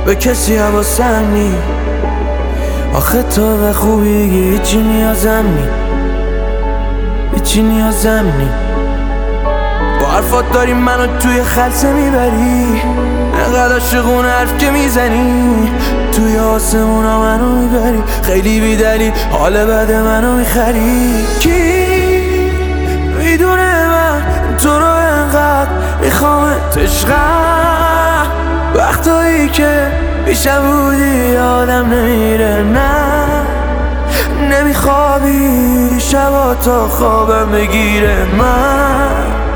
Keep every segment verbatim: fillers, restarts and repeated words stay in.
به کسی حواسم نی. آخه تو به خوبی هیچی نیازم نی، هیچی نیازم نی. با حرفات داری منو توی خلسه میبری، انقدر عاشقون حرف که میزنی توی آسمونا منو میبری. خیلی بیدلیل حال بد منو میخری. کی میدونه من تو رو انقدر میخوامت عشقم، وقتایی که پیشم بودی آدم نمیره، نه نمیخوابی شبا تا خوابم بگیره. من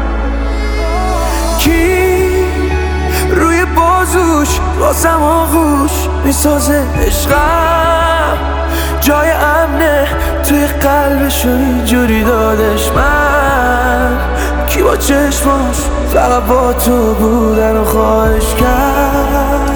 کی روی بازوش واسم آغوش میسازه عشقم، جای امنه توی قلبشو اینجوری دادش. من کی با چشماش فقط با تو بودن و خواهش کرد.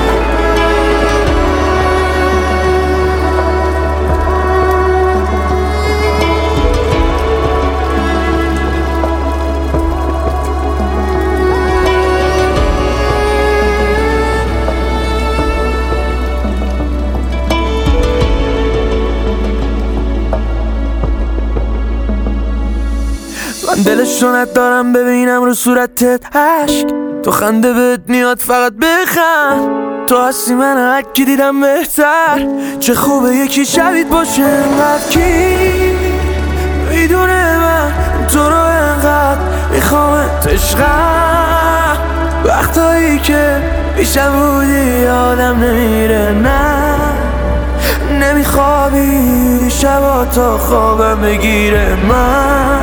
من دلش رو ندارم ببینم رو صورتت عشق، تو خنده بهت میاد فقط بخند. تو هستی من هرکی دیدم بهتر، چه خوبه یکی شبیت باشه انقدر. کی میدونه من تو رو انقدر میخوامت عشقم، وقتایی که پیشم بودی آدم نمیره، نه نمیخوابی شبا تا خوابم بگیره. من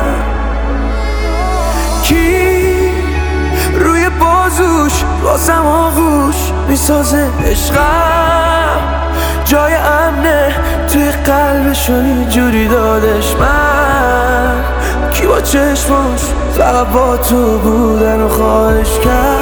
کی روی بازوش واسم آغوش میسازه عشقم، جای امنه توی قلبشو اینجوری دادش. من کی با چشماش فقط با تو بودن و خواهش کرد.